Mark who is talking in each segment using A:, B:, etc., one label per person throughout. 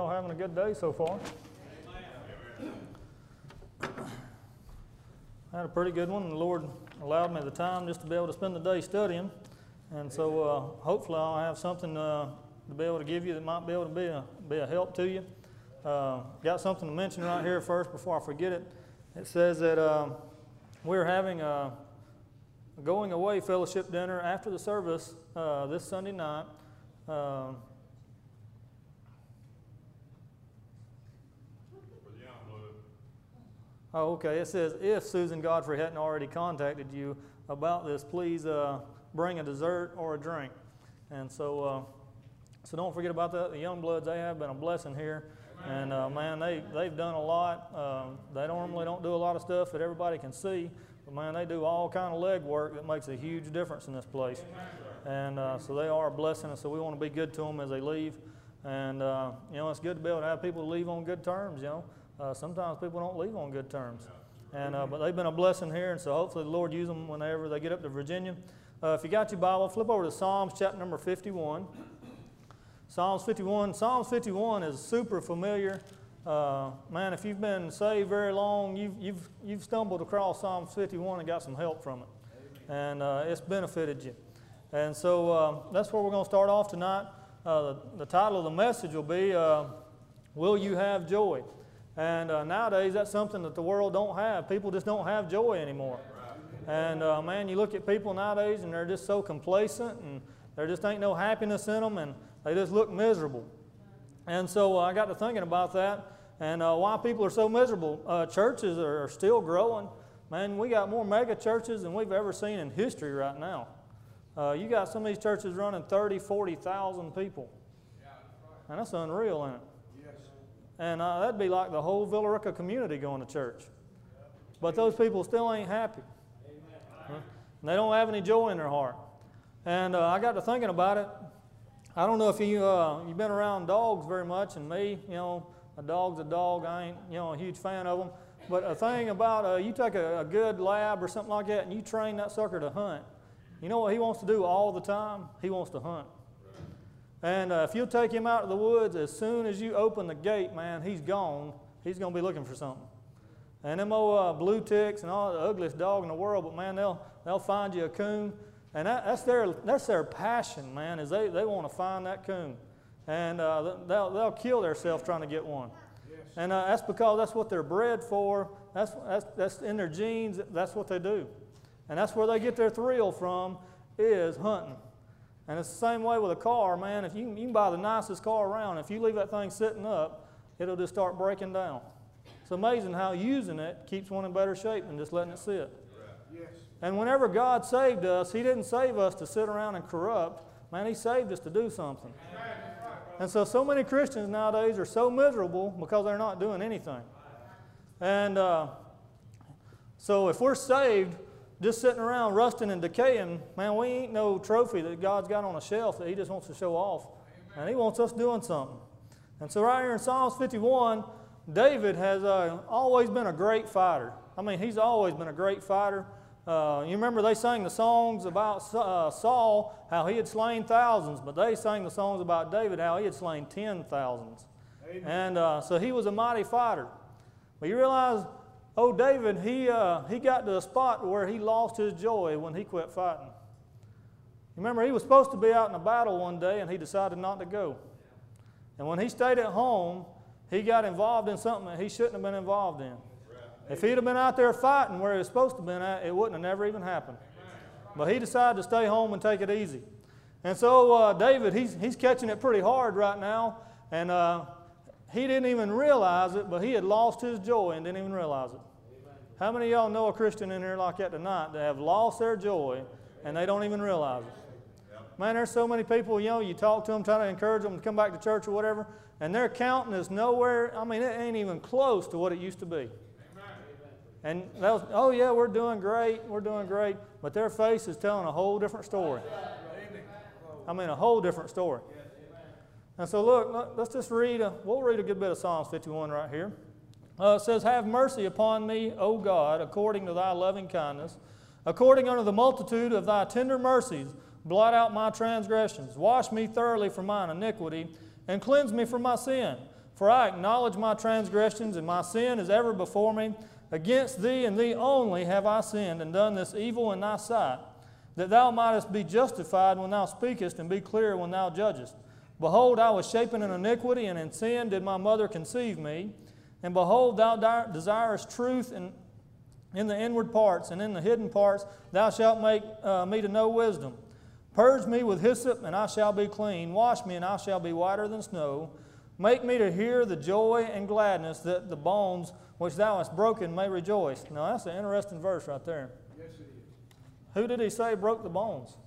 A: y'all having a good day so far? I had a pretty good one, and the Lord allowed me the time just to be able to spend the day studying. And so hopefully I'll have something to be able to give you that might be able to be a help to you. Got something to mention right here first before I forget it. It says that we're having a going away fellowship dinner after the service this Sunday night. Oh, okay. It says, if Susan Godfrey hadn't already contacted you about this, please bring a dessert or a drink. And so don't forget about that. The Youngbloods, they have been a blessing here. And man, they've done a lot. They normally don't do a lot of stuff that everybody can see, but man, they do all kind of leg work that makes a huge difference in this place. And so they are a blessing, and so we want to be good to them as they leave. And you know, it's good to be able to have people leave on good terms. You know, sometimes people don't leave on good terms, and but they've been a blessing here, and so hopefully the Lord use them whenever they get up to Virginia. If you got your Bible, flip over to Psalms chapter number 51. Psalms 51. Psalms 51 is super familiar. Man, if you've been saved very long, you've stumbled across Psalms 51 and got some help from it, and it's benefited you. And so that's where we're going to start off tonight. The title of the message will be, Will You Have Joy? And nowadays, that's something that the world don't have. People just don't have joy anymore. And man, you look at people nowadays, and they're just so complacent, and there just ain't no happiness in them, and they just look miserable. And so I got to thinking about that, and why people are so miserable. Churches are still growing. Man, we got more mega churches than we've ever seen in history right now. You got some of these churches running 30,000, 40,000 people. And that's unreal, isn't it? And that'd be like the whole Villa Rica community going to church. But those people still ain't happy. And they don't have any joy in their heart. And I got to thinking about it. I don't know if you've been around dogs very much, and me, you know, a dog's a dog. I ain't, you know, a huge fan of them. But a thing about you take a good lab or something like that, and you train that sucker to hunt. You know what he wants to do all the time? He wants to hunt. And if you'll take him out of the woods, as soon as you open the gate, man, he's gone. He's going to be looking for something. And them old blue ticks and all the ugliest dog in the world, but man, they'll find you a coon. And that's their passion, man, is they want to find that coon. And they'll kill themselves trying to get one. Yes. And that's because that's what they're bred for. That's in their genes. That's what they do. And that's where they get their thrill from, is hunting. And it's the same way with a car, man. If you can buy the nicest car around, if you leave that thing sitting up, it'll just start breaking down. It's amazing how using it keeps one in better shape than just letting it sit. Yes. And whenever God saved us, He didn't save us to sit around and corrupt. Man, He saved us to do something. And so many Christians nowadays are so miserable because they're not doing anything. And so if we're saved, just sitting around rusting and decaying, man, we ain't no trophy that God's got on a shelf that He just wants to show off. And He wants us doing something. And so right here in Psalms 51, David has always been a great fighter. I mean, he's always been a great fighter. You remember they sang the songs about Saul, how he had slain thousands, but they sang the songs about David, how he had slain 10,000s. And so he was a mighty fighter. But you realize, David, he got to a spot where he lost his joy when he quit fighting. You remember, he was supposed to be out in a battle one day, and he decided not to go. And when he stayed at home, he got involved in something that he shouldn't have been involved in. If he'd have been out there fighting where he was supposed to have been at, it wouldn't have never even happened. But he decided to stay home and take it easy. And so David, he's catching it pretty hard right now, and he didn't even realize it, but he had lost his joy and didn't even realize it. How many of y'all know a Christian in here like that tonight that have lost their joy and they don't even realize it? Man, there's so many people, you know, you talk to them, try to encourage them to come back to church or whatever, and their counting is nowhere, I mean, it ain't even close to what it used to be. And oh yeah, we're doing great, but their face is telling a whole different story. I mean, a whole different story. And so look, let's just we'll read a good bit of Psalms 51 right here. It says, have mercy upon me, O God, according to thy loving kindness. According unto the multitude of thy tender mercies, blot out my transgressions. Wash me thoroughly from mine iniquity, and cleanse me from my sin. For I acknowledge my transgressions, and my sin is ever before me. Against thee and thee only have I sinned, and done this evil in thy sight, that thou mightest be justified when thou speakest, and be clear when thou judgest. Behold, I was shapen in iniquity, and in sin did my mother conceive me. And behold, thou desirest truth in the inward parts, and in the hidden parts thou shalt make me to know wisdom. Purge me with hyssop, and I shall be clean. Wash me, and I shall be whiter than snow. Make me to hear the joy and gladness, that the bones which thou hast broken may rejoice. Now that's an interesting verse right there.
B: Yes, it is.
A: Who did he say broke the bones?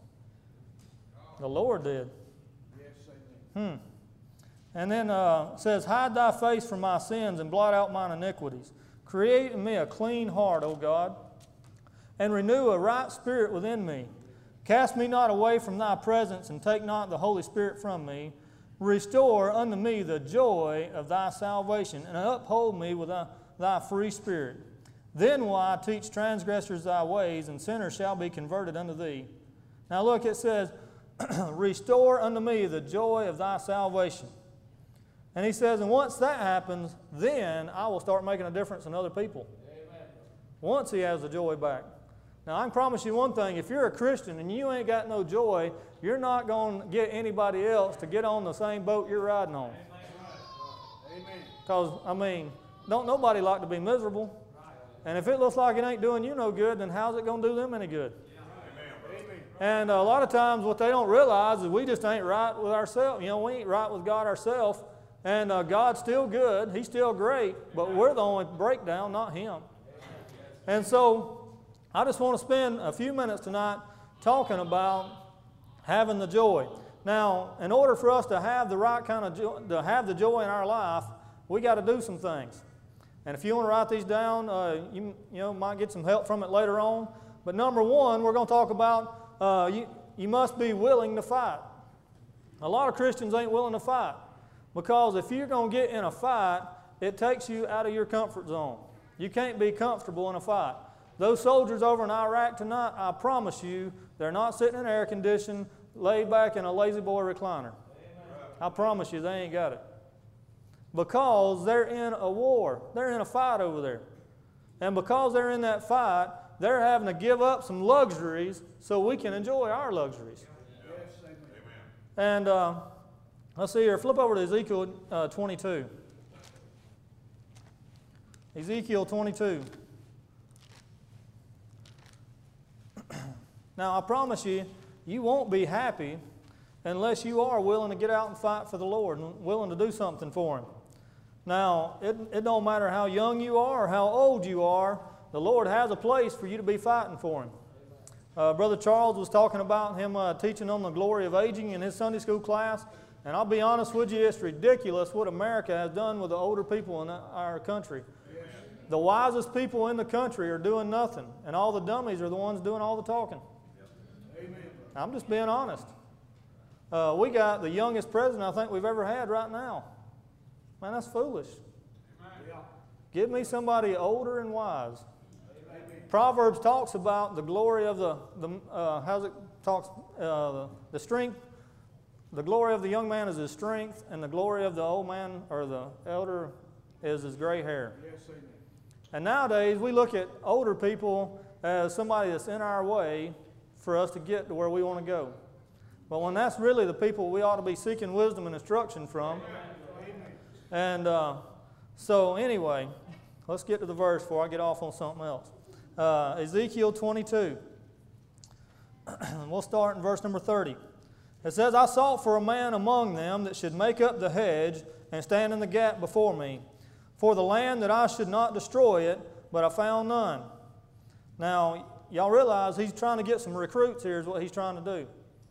A: The Lord did.
B: Yes, amen.
A: And then it says, hide thy face from my sins and blot out mine iniquities. Create in me a clean heart, O God, and renew a right spirit within me. Cast me not away from thy presence, and take not the Holy Spirit from me. Restore unto me the joy of thy salvation, and uphold me with thy free spirit. Then will I teach transgressors thy ways, and sinners shall be converted unto thee. Now look, it says, restore unto me the joy of thy salvation. And he says, and once that happens, then I will start making a difference in other people.
B: Amen.
A: Once he has the joy back. Now I can promise you one thing, if you're a Christian and you ain't got no joy, you're not going to get anybody else to get on the same boat you're riding on.
B: Amen.
A: Because, I mean, don't nobody like to be miserable. And if it looks like it ain't doing you no good, then how's it going to do them any good?
B: Amen.
A: And a lot of times what they don't realize is we just ain't right with ourselves. You know, we ain't right with God ourselves. And God's still good. He's still great. But we're the only breakdown, not Him. And so I just want to spend a few minutes tonight talking about having the joy. Now, in order for us to have the right kind of joy, to have the joy in our life, we got to do some things. And if you want to write these down, you might get some help from it later on. But number one, we're going to talk about you must be willing to fight. A lot of Christians ain't willing to fight. Because if you're going to get in a fight, it takes you out of your comfort zone. You can't be comfortable in a fight. Those soldiers over in Iraq tonight, I promise you, they're not sitting in air conditioning, laid back in a lazy boy recliner. I promise you, they ain't got it. Because they're in a war. They're in a fight over there. And because they're in that fight, they're having to give up some luxuries so we can enjoy our luxuries.
B: Yes,
A: And
B: amen.
A: let's see here. Flip over to Ezekiel 22. Ezekiel 22. Now, I promise you, you won't be happy unless you are willing to get out and fight for the Lord and willing to do something for Him. Now, it don't matter how young you are or how old you are, the Lord has a place for you to be fighting for Him. Brother Charles was talking about him teaching on the glory of aging in his Sunday school class, and I'll be honest with you, it's ridiculous what America has done with the older people in our country. The wisest people in the country are doing nothing, and all the dummies are the ones doing all the talking.
B: Amen.
A: I'm just being honest. We got the youngest president I think we've ever had right now. Man, that's foolish.
B: Yeah.
A: Give me somebody older and wise.
B: Amen.
A: Proverbs talks about the glory of the strength. The glory of the young man is his strength, and the glory of the old man or the elder is his gray hair.
B: Yes, amen.
A: And nowadays we look at older people as somebody that's in our way for us to get to where we want to go. But when that's really the people we ought to be seeking wisdom and instruction from. And so anyway, let's get to the verse before I get off on something else. Ezekiel 22. We'll start in verse number 30. It says, I sought for a man among them that should make up the hedge and stand in the gap before me, for the land that I should not destroy it, but I found none. Now, y'all realize he's trying to get some recruits here is what he's trying to do.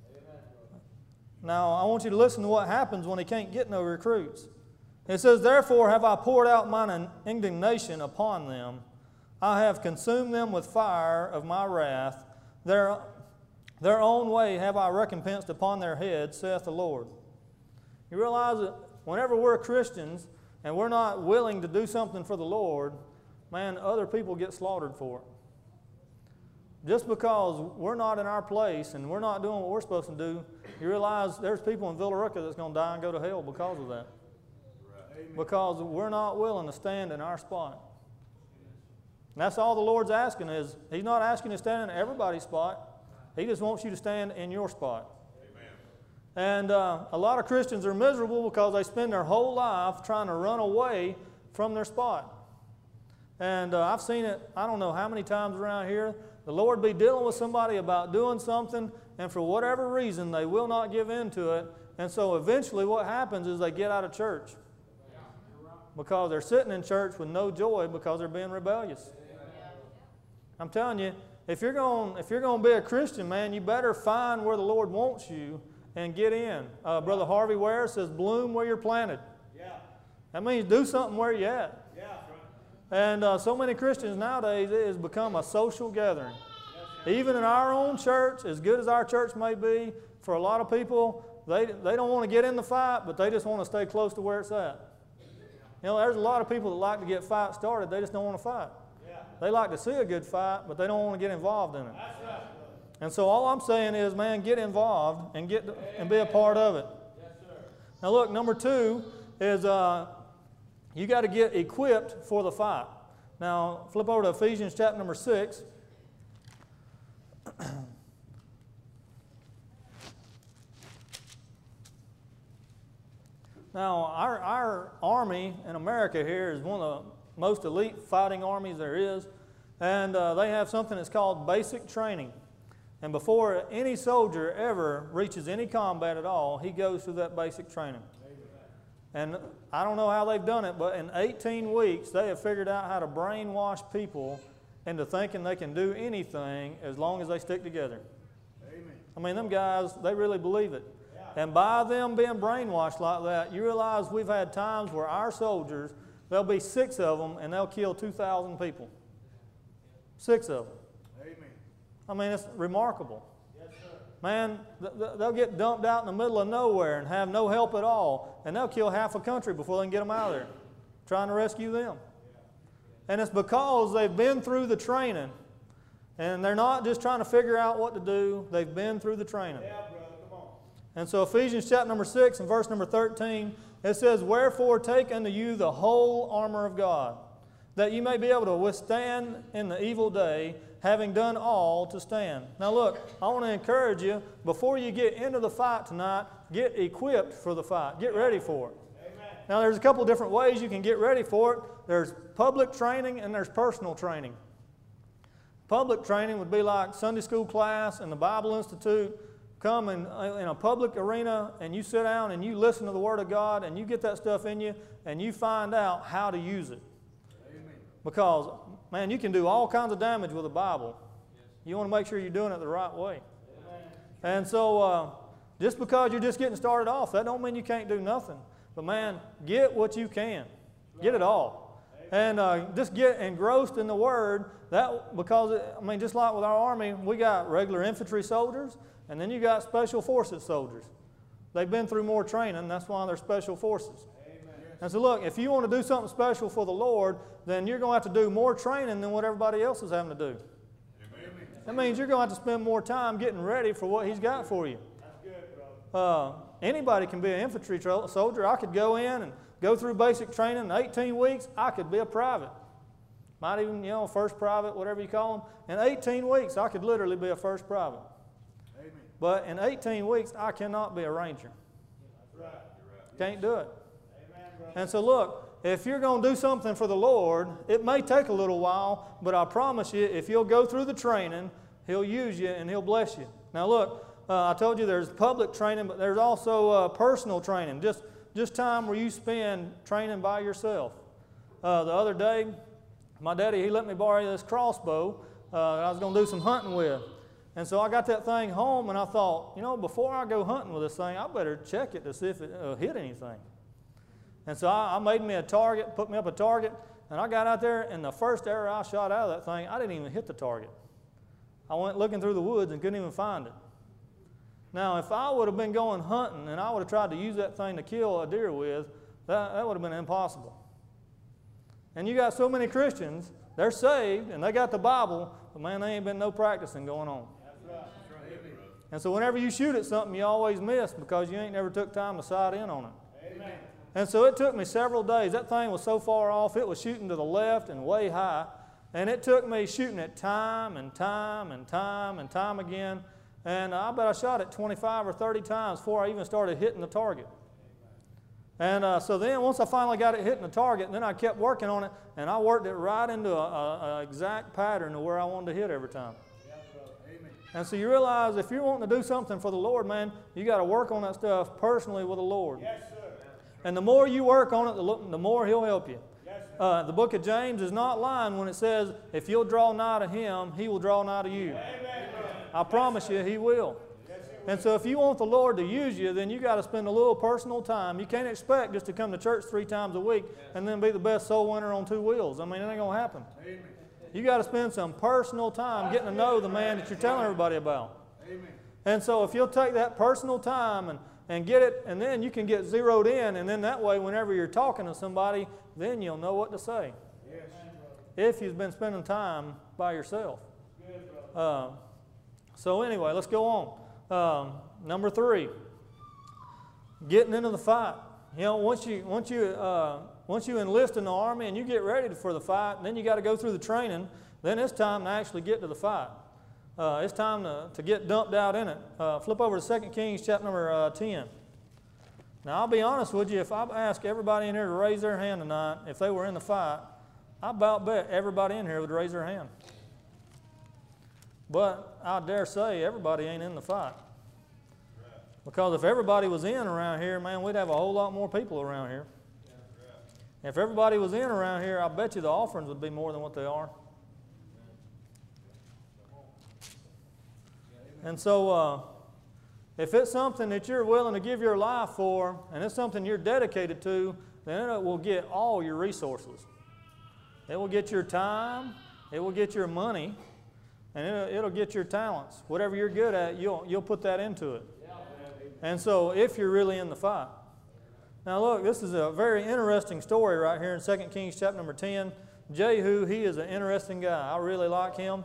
A: Now, I want you to listen to what happens when he can't get no recruits. It says, therefore have I poured out mine indignation upon them. I have consumed them with fire of my wrath. Their own way have I recompensed upon their heads, saith the Lord. You realize that whenever we're Christians and we're not willing to do something for the Lord, man, other people get slaughtered for it. Just because we're not in our place and we're not doing what we're supposed to do, you realize there's people in Villa Rica that's going to die and go to hell because of that. because we're not willing to stand in our spot. And that's all the Lord's asking is, He's not asking you to stand in everybody's spot. He just wants you to stand in your spot. And a lot of Christians are miserable because they spend their whole life trying to run away from their spot. And I've seen it, I don't know how many times around here. The Lord be dealing with somebody about doing something, and for whatever reason, they will not give in to it. And so eventually what happens is they get out of church because they're sitting in church with no joy because they're being rebellious. I'm telling you, if you're going to be a Christian, man, you better find where the Lord wants you and get in. Brother Harvey Ware says, bloom where you're planted.
B: Yeah.
A: That means do something where you're at.
B: Yeah.
A: And so many Christians nowadays, it has become a social gathering. Even in our own church, as good as our church may be, for a lot of people, they don't want to get in the fight, but they just want to stay close to where it's at. You know, there's a lot of people that like to get fights started, they just don't want to fight. They like to see a good fight, but they don't want to get involved in it.
B: That's right.
A: And so all I'm saying is, man, get involved and be a part of it.
B: Yes, sir.
A: Now look, number 2 is you got to get equipped for the fight. Now flip over to Ephesians chapter number 6. Now our army in America here is one of the most elite fighting armies there is, and they have something that's called basic training. And before any soldier ever reaches any combat at all, he goes through that basic training. And I don't know how they've done it, but in 18 weeks they have figured out how to brainwash people into thinking they can do anything as long as they stick together.
B: Amen.
A: I mean, them guys, they really believe it. And by them being brainwashed like that, you realize we've had times where our soldiers, there'll be 6 of them, and they'll kill 2,000 people. 6 of them.
B: Amen.
A: I mean, it's remarkable.
B: Yes, sir.
A: Man, they'll get dumped out in the middle of nowhere and have no help at all, and they'll kill half a country before they can get them out of there, trying to rescue them. And it's because they've been through the training, and they're not just trying to figure out what to do. They've been through the training.
B: Yeah, brother, come on.
A: And so Ephesians chapter number 6 and verse number 13, it says, "Wherefore take unto you the whole armor of God, that you may be able to withstand in the evil day, having done all to stand." Now look, I want to encourage you, before you get into the fight tonight, get equipped for the fight. Get ready for it.
B: Amen.
A: Now there's a couple different ways you can get ready for it. There's public training and there's personal training. Public training would be like Sunday school class and the Bible Institute. Come in a public arena and you sit down and you listen to the Word of God and you get that stuff in you and you find out how to use it.
B: Amen.
A: Because, man, you can do all kinds of damage with the Bible. You want to make sure you're doing it the right way.
B: Amen.
A: And so just because you're just getting started off, that don't mean you can't do nothing. But, man, get what you can. Get it all. And just get engrossed in the Word. Because, just like with our Army, we got regular infantry soldiers, and then you got Special Forces soldiers. They've been through more training. That's why they're Special Forces.
B: Amen.
A: And so look, if you want to do something special for the Lord, then you're going to have to do more training than what everybody else is having to do.
B: Amen.
A: That means you're going to have to spend more time getting ready for what He's got for you.
B: That's good, brother.
A: Anybody can be an infantry soldier. I could go in and go through basic training in 18 weeks. I could be a private. Might even, first private, whatever you call them. In 18 weeks, I could literally be a first private.
B: Amen.
A: But in 18 weeks, I cannot be a ranger.
B: That's right.
A: Can't do it.
B: Amen, brother.
A: And so look, if you're going to do something for the Lord, it may take a little while, but I promise you, if you'll go through the training, He'll use you and He'll bless you. Now look, I told you there's public training, but there's also personal training, just time where you spend training by yourself. The other day, my daddy, he let me borrow this crossbow that I was going to do some hunting with. And so I got that thing home and I thought, before I go hunting with this thing, I better check it to see if it hit anything. And so I made me a target, put me up a target, and I got out there, and the first arrow I shot out of that thing, I didn't even hit the target. I went looking through the woods and couldn't even find it. Now, if I would have been going hunting and I would have tried to use that thing to kill a deer with, that would have been impossible. And you got so many Christians, they're saved and they got the Bible, but man, there ain't been no practicing going on.
B: That's right. That's right. Amen.
A: And so whenever you shoot at something, you always miss because you ain't never took time to sight in on it.
B: Amen.
A: And so it took me several days. That thing was so far off, it was shooting to the left and way high. And it took me shooting it time and time and time and time again. And I bet I shot it 25 or 30 times before I even started hitting the target. And so then once I finally got it hitting the target, then I kept working on it, and I worked it right into an exact pattern of where I wanted to hit every time. And so you realize if you're wanting to do something for the Lord, man, you got to work on that stuff personally with the Lord.
B: Yes, sir.
A: And the more you work on it, the more He'll help you. The book of James is not lying when it says, if you'll draw nigh to Him, He will draw nigh to you.
B: Amen.
A: I promise you, He will. And so if you want the Lord to use you, then you got to spend a little personal time. You can't expect just to come to church 3 times a week and then be the best soul winner on 2 wheels. I mean, it ain't going to happen.
B: Amen.
A: You got to spend some personal time getting to know the man that you're telling everybody about.
B: Amen.
A: And so if you'll take that personal time and get it, and then you can get zeroed in, and then that way whenever you're talking to somebody, then you'll know what to say.
B: Yes.
A: If you've been spending time by yourself. So anyway, let's go on. Number 3, getting into the fight. You know, once you enlist in the Army and you get ready for the fight, then you got to go through the training. Then it's time to actually get to the fight. It's time to get dumped out in it. Flip over to 2 Kings chapter number 10. Now, I'll be honest with you, if I ask everybody in here to raise their hand tonight, if they were in the fight, I about bet everybody in here would raise their hand. But I dare say everybody ain't in the fight. Because if everybody was in around here, man, we'd have a whole lot more people around here. If everybody was in around here, I bet you the offerings would be more than what they are. And so if it's something that you're willing to give your life for, and it's something you're dedicated to, then it will get all your resources. It will get your time, it will get your money, and it'll get your talents. Whatever you're good at, you'll put that into it. And so if you're really in the fight. Now look, this is a very interesting story right here in 2 Kings chapter number 10. Jehu, he is an interesting guy. I really like him.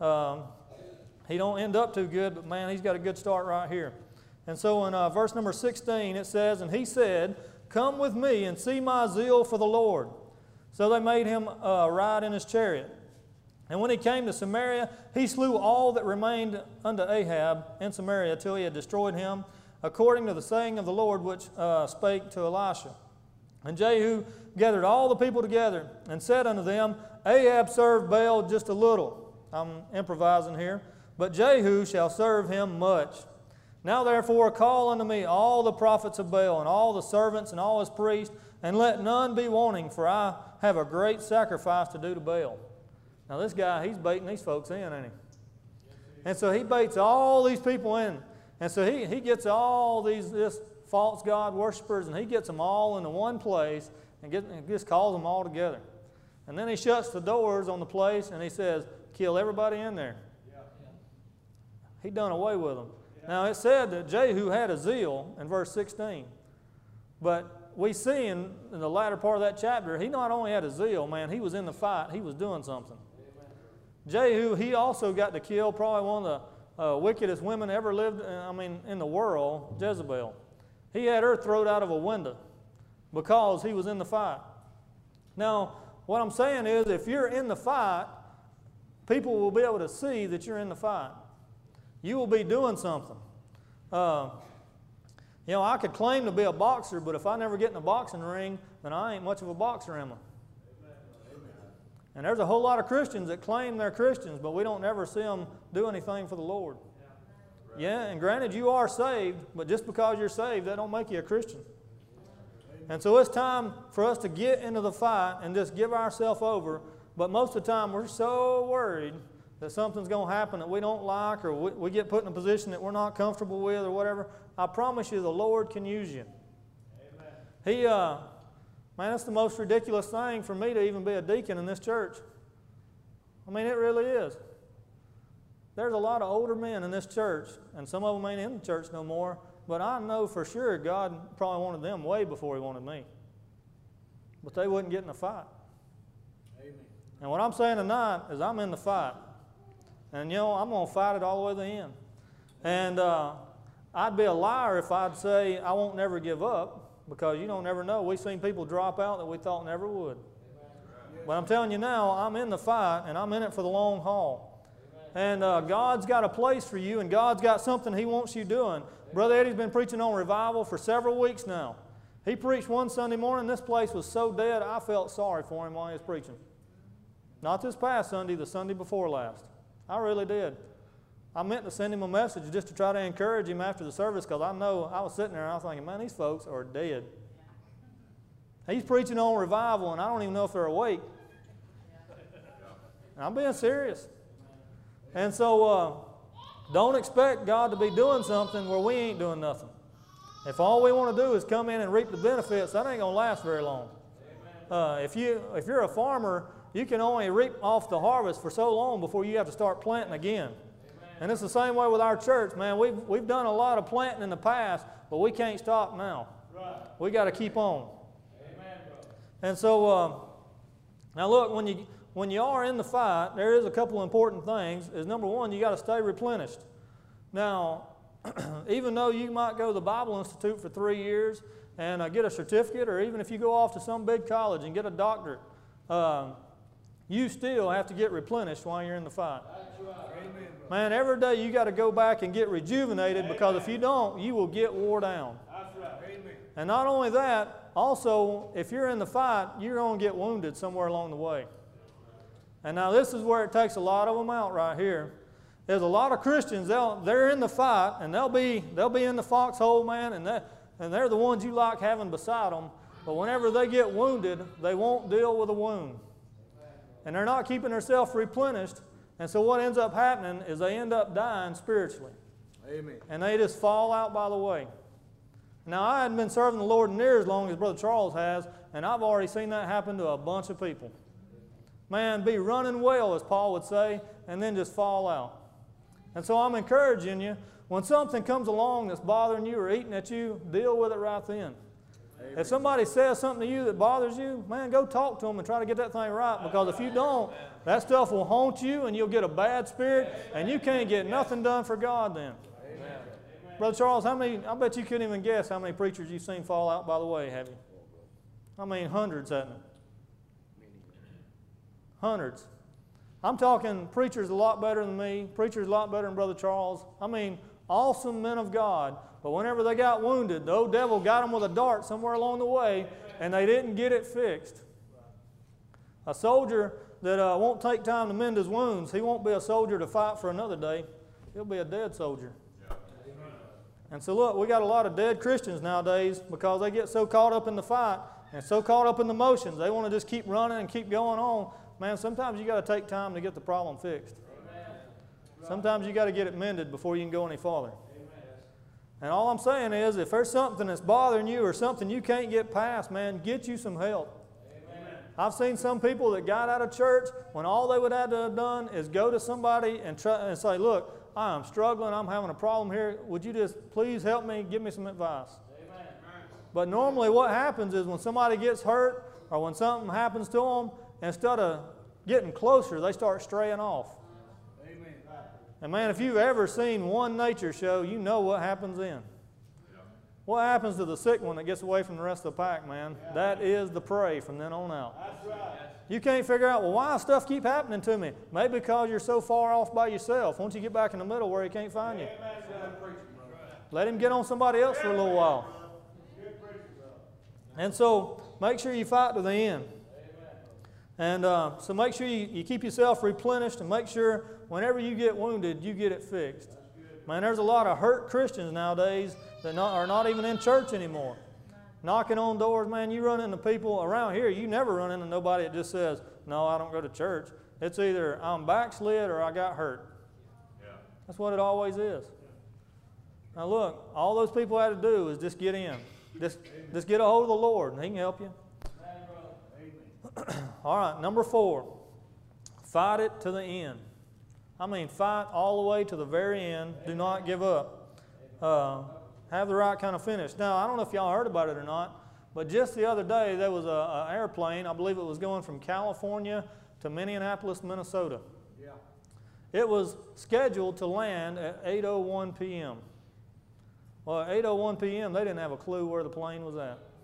A: He don't end up too good, but man, he's got a good start right here. And so in verse number 16 it says, and he said, come with me and see my zeal for the Lord. So they made him ride in his chariot. And when he came to Samaria, he slew all that remained unto Ahab in Samaria till he had destroyed him, according to the saying of the Lord which spake to Elisha. And Jehu gathered all the people together and said unto them, Ahab served Baal just a little. I'm improvising here. But Jehu shall serve him much. Now therefore call unto me all the prophets of Baal, and all the servants, and all his priests, and let none be wanting, for I have a great sacrifice to do to Baal. Now this guy, he's baiting these folks in, ain't he? And so he baits all these people in. And so he gets all this false god worshipers, and he gets them all into one place and just calls them all together. And then he shuts the doors on the place, and he says, kill everybody in there. He done away with them. Now it said that Jehu had a zeal in verse 16. But we see in the latter part of that chapter, he not only had a zeal, man, he was in the fight. He was doing something. Jehu, he also got to kill probably one of the wickedest women ever lived, in the world, Jezebel. He had her thrown out of a window because he was in the fight. Now, what I'm saying is, if you're in the fight, people will be able to see that you're in the fight. You will be doing something. I could claim to be a boxer, but if I never get in a boxing ring, then I ain't much of a boxer, am I? And there's a whole lot of Christians that claim they're Christians, but we don't ever see them do anything for the Lord. Yeah, and granted, you are saved, but just because you're saved, that don't make you a Christian. And so it's time for us to get into the fight and just give ourselves over. But most of the time, we're so worried that something's going to happen that we don't like, or we get put in a position that we're not comfortable with, or whatever. I promise you, the Lord can use you. Amen. That's the most ridiculous thing for me to even be a deacon in this church. It really is. There's a lot of older men in this church, and some of them ain't in the church no more, but I know for sure God probably wanted them way before He wanted me. But they wouldn't get in the fight. Amen. And what I'm saying tonight is I'm in the fight. And, I'm going to fight it all the way to the end. And I'd be a liar if I'd say I won't never give up. because you don't never know. We've seen people drop out that we thought never would. But I'm telling you now, I'm in the fight, and I'm in it for the long haul. And God's got a place for you, and God's got something He wants you doing. Brother Eddie's been preaching on revival for several weeks now. He preached one Sunday morning. This place was so dead, I felt sorry for him while he was preaching. Not this past Sunday, the Sunday before last. I really did. I meant to send him a message just to try to encourage him after the service, because I know I was sitting there and I was thinking, man, these folks are dead. He's preaching on revival, and I don't even know if they're awake. And I'm being serious. And so don't expect God to be doing something where we ain't doing nothing. If all we want to do is come in and reap the benefits, that ain't going to last very long. If you're a farmer, you can only reap off the harvest for so long before you have to start planting again. And it's the same way with our church, man. We've done a lot of planting in the past, but we can't stop now. We got to keep on. And so, now look, when you are in the fight, there is a couple important things. Is number one, you got to stay replenished. Now, even though you might go to the Bible Institute for 3 years and get a certificate, or even if you go off to some big college and get a doctorate, you still have to get replenished while you're in the fight. Man, every day you got to go back and get rejuvenated, because if you don't, you will get wore down. And not only that, also, if you're in the fight, you're going to get wounded somewhere along the way. And now this is where it takes a lot of them out right here. There's a lot of Christians, they're in the fight, and they'll be in the foxhole, man, and they're the ones you like having beside them. But whenever they get wounded, they won't deal with a wound. And they're not keeping themselves replenished. And so what ends up happening is they end up dying spiritually.
B: Amen.
A: And they just fall out by the way. Now, I hadn't been serving the Lord near as long as Brother Charles has, and I've already seen that happen to a bunch of people. Man, be running well, as Paul would say, and then just fall out. And so I'm encouraging you, when something comes along that's bothering you or eating at you, deal with it right then. Amen. If somebody says something to you that bothers you, man, go talk to them and try to get that thing right, because if you don't, that stuff will haunt you and you'll get a bad spirit, and you can't get nothing done for God then. Amen. Brother Charles, I bet you couldn't even guess how many preachers you've seen fall out by the way, have you? I mean, hundreds, hasn't it? Hundreds. I'm talking preachers a lot better than me, preachers a lot better than Brother Charles. I mean, awesome men of God. But whenever they got wounded, the old devil got them with a dart somewhere along the way, and they didn't get it fixed. A soldier that won't take time to mend his wounds, he won't be a soldier to fight for another day. He'll be a dead soldier. And so look, we got a lot of dead Christians nowadays because they get so caught up in the fight and so caught up in the motions. They want to just keep running and keep going on. Man, sometimes you got to take time to get the problem fixed. Sometimes you got to get it mended before you can go any farther. And all I'm saying is, if there's something that's bothering you or something you can't get past, man, get you some help. I've seen some people that got out of church when all they would have to have done is go to somebody and try and say, look, I'm struggling, I'm having a problem here. Would you just please help me, give me some advice? Amen. But normally what happens is when somebody gets hurt or when something happens to them, instead of getting closer, they start straying off. Amen. And man, if you've ever seen one nature show, you know what happens then. Yeah. What happens to the sick one that gets away from the rest of the pack, man? Yeah. That is the prey from then on out. That's right. You can't figure out, well, why does stuff keep happening to me? Maybe because you're so far off by yourself. Once you get back in the middle where he can't find you. Let him get on somebody else for a little while. And so make sure you fight to the end. And so make sure you keep yourself replenished, and make sure whenever you get wounded, you get it fixed. Man, there's a lot of hurt Christians nowadays that are not even in church anymore. Knocking on doors, man, you run into people around here, you never run into nobody that just says, no, I don't go to church. It's either I'm backslid or I got hurt. Yeah. That's what it always is. Now look, all those people had to do is just get in. Just get a hold of the Lord, and He can help you. All right, number 4, fight it to the end. I mean, fight all the way to the very end. Do not give up. Have the right kind of finish. Now, I don't know if y'all heard about it or not, but just the other day there was an airplane, I believe it was going from California to Minneapolis, Minnesota. Yeah. It was scheduled to land at 8:01 p.m. Well, at 8:01 p.m. they didn't have a clue where the plane was at.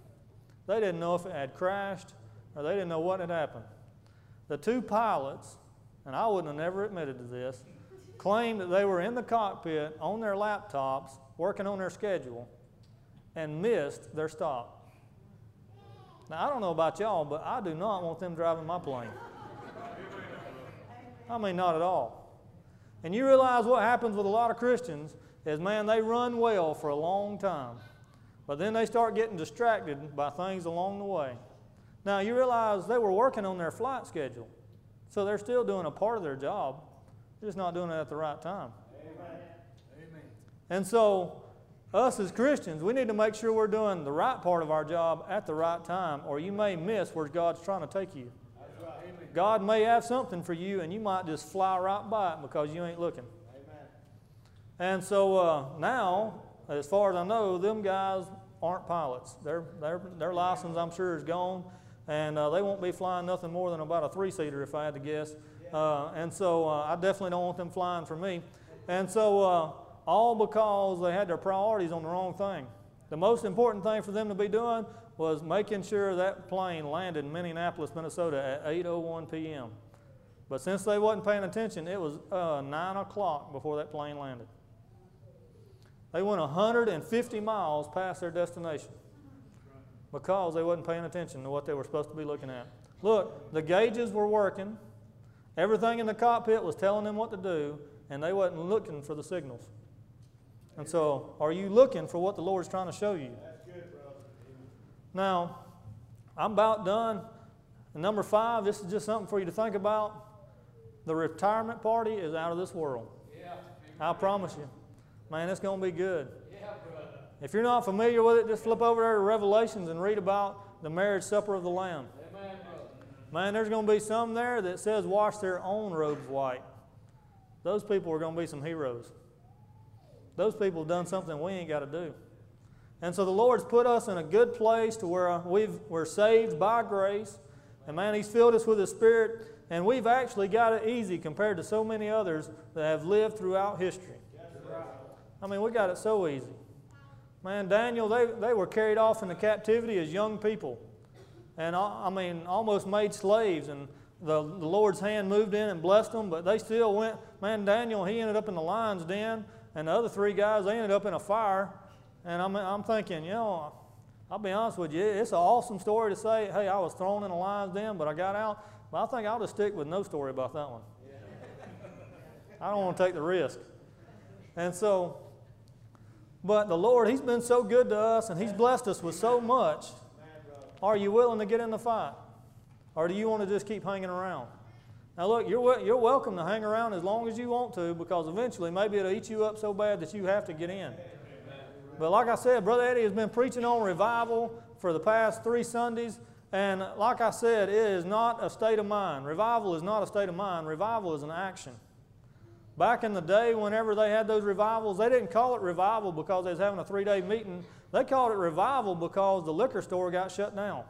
A: They didn't know if it had crashed or they didn't know what had happened. The two pilots, and I wouldn't have never admitted to this, claimed that they were in the cockpit on their laptops working on their schedule and missed their stop. Now, I don't know about y'all, but I do not want them driving my plane. I mean, not at all. And you realize what happens with a lot of Christians is, man, they run well for a long time, but then they start getting distracted by things along the way. Now, you realize they were working on their flight schedule, so they're still doing a part of their job. They're just not doing it at the right time.
B: Amen. Amen.
A: And so, us as Christians, we need to make sure we're doing the right part of our job at the right time, or you may miss where God's trying to take you.
B: That's right. Amen.
A: God may have something for you, and you might just fly right by it because you ain't looking.
B: Amen.
A: And so now, as far as I know, them guys aren't pilots. Their license, I'm sure, is gone, and they won't be flying nothing more than about a 3-seater, if I had to guess. And so I definitely don't want them flying for me. And so all because they had their priorities on the wrong thing. The most important thing for them to be doing was making sure that plane landed in Minneapolis, Minnesota at 8:01 p.m. But since they wasn't paying attention, it was 9 o'clock before that plane landed. They went 150 miles past their destination because they wasn't paying attention to what they were supposed to be looking at. Look, the gauges were working. Everything in the cockpit was telling them what to do, and they wasn't looking for the signals. And so, are you looking for what the Lord's trying to show you?
B: That's good, brother.
A: Now, I'm about done. And number 5, this is just something for you to think about. The retirement party is out of this world.
B: Yeah.
A: I promise you. Man, it's going to be good.
B: Yeah, brother.
A: If you're not familiar with it, just flip over there to Revelations and read about the marriage supper of the Lamb.
B: Amen, brother.
A: Man, there's going to be some there that says wash their own robes white. Those people are going to be some heroes. Those people have done something we ain't got to do. And so the Lord's put us in a good place to where we're saved by grace. And man, He's filled us with His Spirit. And we've actually got it easy compared to so many others that have lived throughout history.
B: That's right.
A: I mean, we got it so easy. Man, Daniel, they were carried off into captivity as young people. And I mean, almost made slaves. And the Lord's hand moved in and blessed them, but they still went. Man, Daniel, he ended up in the lion's den. And the other 3 guys, they ended up in a fire. And I'm thinking, you know, I'll be honest with you, it's an awesome story to say, hey, I was thrown in a lion's den, but I got out. But I think I'll just stick with no story about that one. I don't want to take the risk. And so, but the Lord, He's been so good to us, and He's blessed us with so much. Are you willing to get in the fight? Or do you want to just keep hanging around? Now look, you're welcome to hang around as long as you want to, because eventually maybe it'll eat you up so bad that you have to get in. But like I said, Brother Eddie has been preaching on revival for the past 3 Sundays. And like I said, it is not a state of mind. Revival is not a state of mind. Revival is an action. Back in the day, whenever they had those revivals, they didn't call it revival because they was having a 3-day meeting. They called it revival because the liquor store got shut down.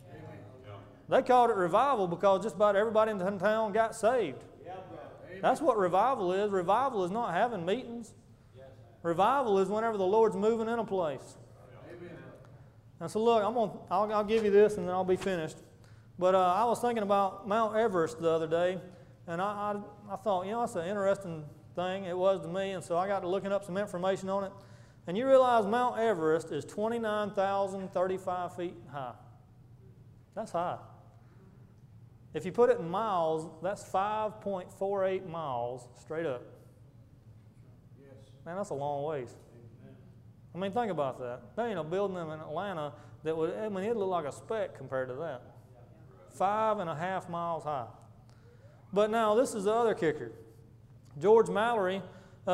A: They called it revival because just about everybody in the town got saved. That's what revival is. Revival is not having meetings. Revival is whenever the Lord's moving in a place. And so look, I'll give you this and then I'll be finished. But I was thinking about Mount Everest the other day, and I thought, you know, that's an interesting thing. It was to me, and so I got to looking up some information on it. And you realize Mount Everest is 29,035 feet high. That's high. If you put it in miles, that's 5.48 miles straight up.
B: Yes.
A: Man, that's a long ways. I mean, think about that. There ain't a building in Atlanta that would, I mean, it'd look like a speck compared to that. 5.5 miles high. But now, this is the other kicker. George Mallory, in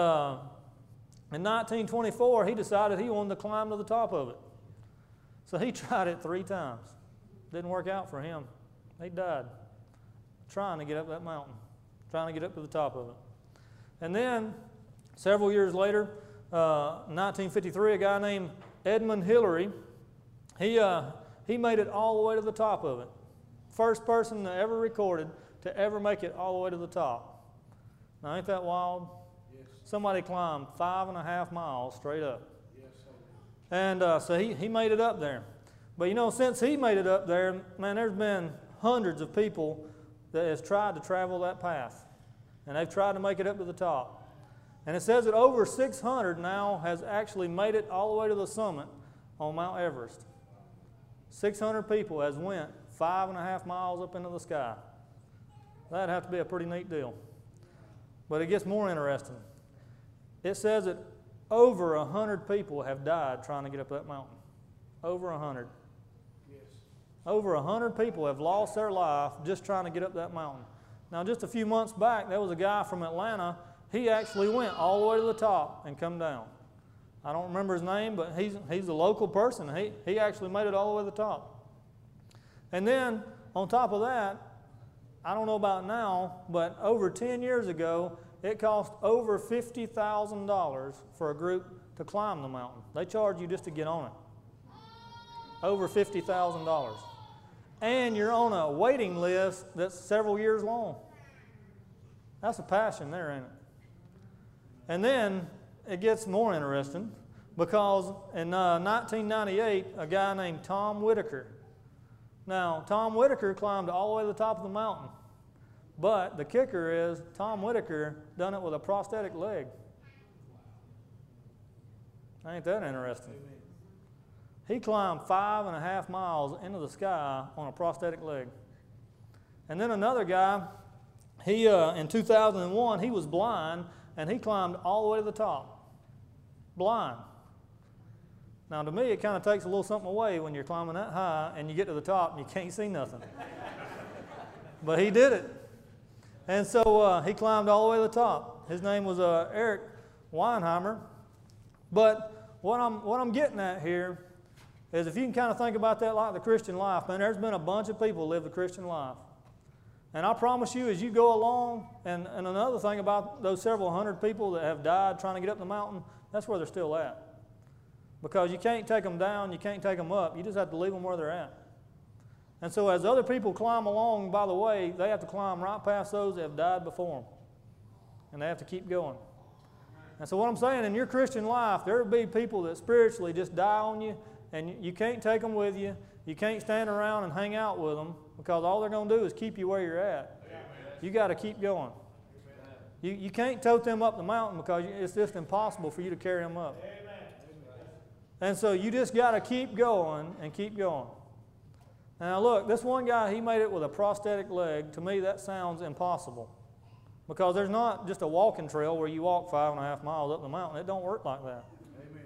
A: 1924, he decided he wanted to climb to the top of it. So he tried it 3 times. Didn't work out for him. He died trying to get up that mountain, trying to get up to the top of it. And then, several years later, 1953, a guy named Edmund Hillary, he made it all the way to the top of it. First person that ever recorded to ever make it all the way to the top. Now, ain't that wild?
B: Yes.
A: Somebody climbed 5.5 miles straight up.
B: Yes, sir.
A: And so he made it up there. But you know, since he made it up there, man, there's been hundreds of people that has tried to travel that path. And they've tried to make it up to the top. And it says that over 600 now has actually made it all the way to the summit on Mount Everest. 600 people has went 5.5 miles up into the sky. That'd have to be a pretty neat deal. But it gets more interesting. It says that over 100 people have died trying to get up that mountain. Over 100.
B: Yes.
A: Over 100 people have lost their life just trying to get up that mountain. Now, just a few months back, there was a guy from Atlanta. He actually went all the way to the top and come down. I don't remember his name, but he's a local person. He actually made it all the way to the top. And then, on top of that, I don't know about now, but over 10 years ago, it cost over $50,000 for a group to climb the mountain. They charge you just to get on it. Over $50,000. And you're on a waiting list that's several years long. That's a passion there, ain't it? And then it gets more interesting because in 1998, a guy named Tom Whitaker. Now, Tom Whitaker climbed all the way to the top of the mountain. But the kicker is Tom Whitaker done it with a prosthetic leg. Ain't that interesting?
B: Amen.
A: He climbed 5.5 miles into the sky on a prosthetic leg. And then another guy, he in 2001, he was blind, and he climbed all the way to the top. Blind. Now, to me, it kind of takes a little something away when you're climbing that high and you get to the top and you can't see nothing. But he did it. And so he climbed all the way to the top. His name was Eric Weinheimer. But what I'm getting at here is if you can kind of think about that like the Christian life, man, there's been a bunch of people who live the Christian life. And I promise you, as you go along, and another thing about those several hundred people that have died trying to get up the mountain, that's where they're still at. Because you can't take them down, you can't take them up, you just have to leave them where they're at. And so as other people climb along, by the way, they have to climb right past those that have died before them. And they have to keep going. And so what I'm saying, in your Christian life, there will be people that spiritually just die on you, and you can't take them with you. You can't stand around and hang out with them, because all they're going to do is keep you where you're at. Amen. You got to keep going. You can't tote them up the mountain because it's just impossible for you to carry them up. Amen. And so you just got to keep going and keep going. Now look, this one guy, he made it with a prosthetic leg. To me, that sounds impossible. Because there's not just a walking trail where you walk 5.5 miles up the mountain. It don't work like that.
B: Amen.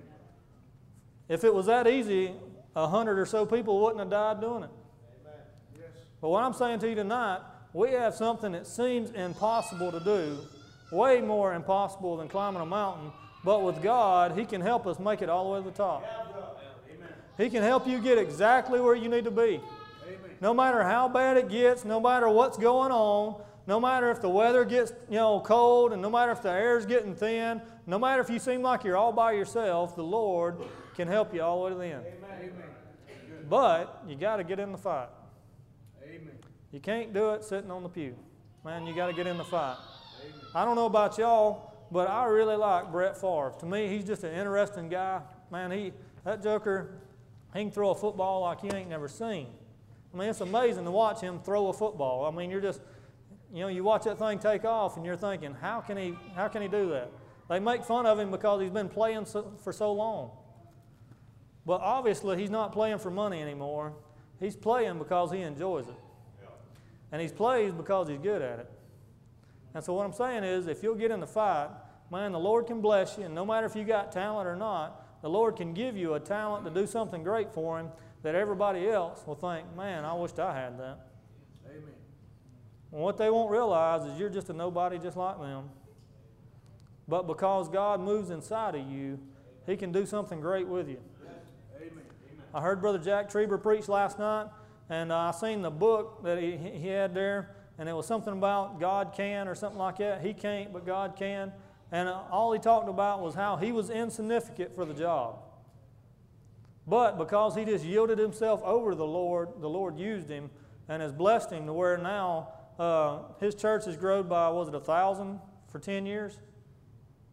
A: If it was that easy, 100 or so people wouldn't have died doing it.
B: Amen. Yes.
A: But what I'm saying to you tonight, we have something that seems impossible to do, way more impossible than climbing a mountain, but with God, He can help us make it all the way to the top.
B: Amen.
A: He can help you get exactly where you need to be.
B: Amen.
A: No matter how bad it gets, no matter what's going on, no matter if the weather gets, cold, and no matter if the air's getting thin, no matter if you seem like you're all by yourself, the Lord can help you all the way to the end.
B: Amen.
A: But you got to get in the fight.
B: Amen.
A: You can't do it sitting on the pew. Man, you got to get in the fight.
B: Amen.
A: I don't know about y'all, but I really like Brett Favre. To me, he's just an interesting guy. Man, that joker, he can throw a football like you ain't never seen. I mean, it's amazing to watch him throw a football. I mean, you're just, you watch that thing take off and you're thinking, how can he do that? They make fun of him because he's been playing for so long. But obviously, he's not playing for money anymore. He's playing because he enjoys it. And he plays because he's good at it. And so what I'm saying is, if you'll get in the fight, man, the Lord can bless you. And no matter if you got talent or not, the Lord can give you a talent to do something great for Him that everybody else will think, man, I wished I had that.
B: Amen.
A: And what they won't realize is you're just a nobody just like them. But because God moves inside of you, He can do something great with you.
B: Amen.
A: I heard Brother Jack Trieber preach last night, and I seen the book that he had there, and it was something about God can or something like that. He can't, but God can. And all he talked about was how he was insignificant for the job. But because he just yielded himself over to the Lord used him and has blessed him to where now his church has grown by, 1,000 for 10 years?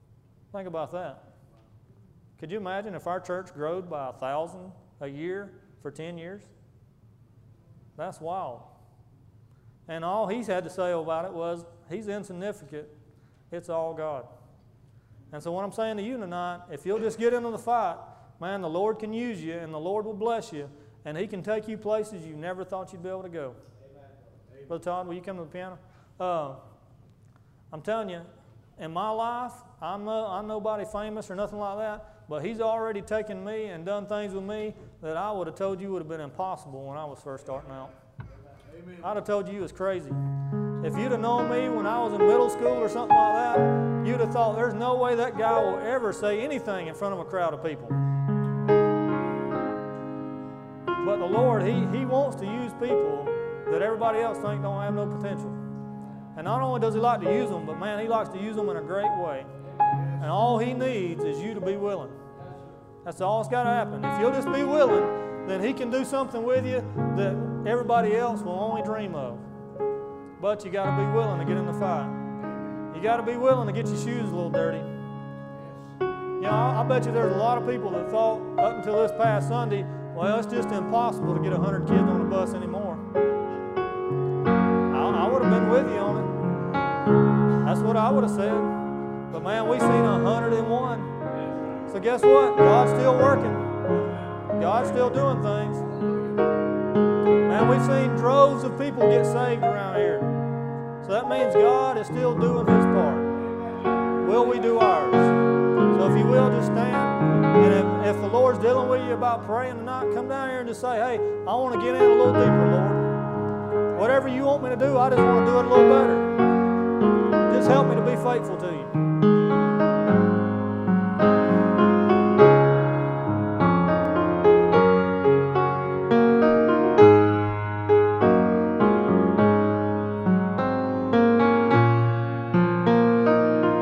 A: Think about that. Could you imagine if our church growed by 1,000 a year for 10 years? That's wild. And all he's had to say about it was, he's insignificant. It's all God. And so what I'm saying to you tonight, if you'll just get into the fight, man, the Lord can use you, and the Lord will bless you, and He can take you places you never thought you'd be able to go. Amen. Brother Todd, will you come to the piano? I'm telling you, in my life, I'm nobody famous or nothing like that, but He's already taken me and done things with me that I would have told you would have been impossible when I was first starting out. Amen. I'd have told you it was crazy. If you'd have known me when I was in middle school or something like that, you'd have thought there's no way that guy will ever say anything in front of a crowd of people. But the Lord, He wants to use people that everybody else thinks don't have no potential. And not only does He like to use them, but man, He likes to use them in a great way. And all He needs is you to be willing. That's all that's got to happen. If you'll just be willing, then He can do something with you that everybody else will only dream of. But you got to be willing to get in the fight. You got to be willing to get your shoes a little dirty. You know, I bet you there's a lot of people that thought up until this past Sunday, well, it's just impossible to get 100 kids on a bus anymore. I would have been with you on it. That's what I would have said. But man, we've seen 101. So guess what? God's still working. God's still doing things. Man, we've seen droves of people get saved around here. So that means God is still doing His part. Will we do ours? So if you will, just stand. And if the Lord's dealing with you about praying tonight, come down here and just say, hey, I want to get in a little deeper, Lord. Whatever you want me to do, I just want to do it a little better. Just help me to be faithful to you.